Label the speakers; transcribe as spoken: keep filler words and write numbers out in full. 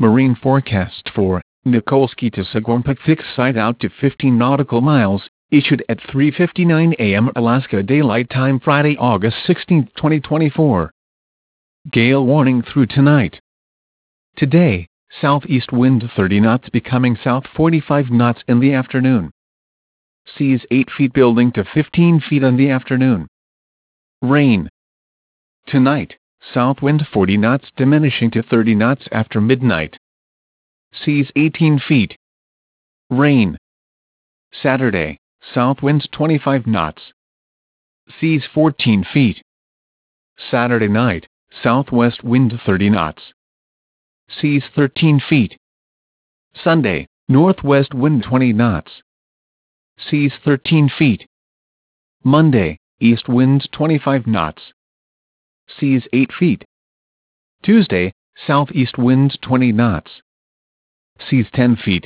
Speaker 1: Marine forecast for Nikolsky to Sagormpathic site out to fifteen nautical miles, issued at three fifty-nine a m Alaska Daylight Time Friday, August sixteenth, twenty twenty-four. Gale warning through tonight. Today, southeast wind thirty knots becoming south forty-five knots in the afternoon. Seas eight feet building to fifteen feet in the afternoon. Rain. Tonight, south wind forty knots diminishing to thirty knots after midnight. Seas eighteen feet. Rain. Saturday, south winds twenty-five knots. Seas fourteen feet. Saturday night, southwest wind thirty knots. Seas thirteen feet. Sunday, northwest wind twenty knots. Seas thirteen feet. Monday, east winds twenty-five knots. Seas eight feet. Tuesday, southeast winds twenty knots. Seas ten feet.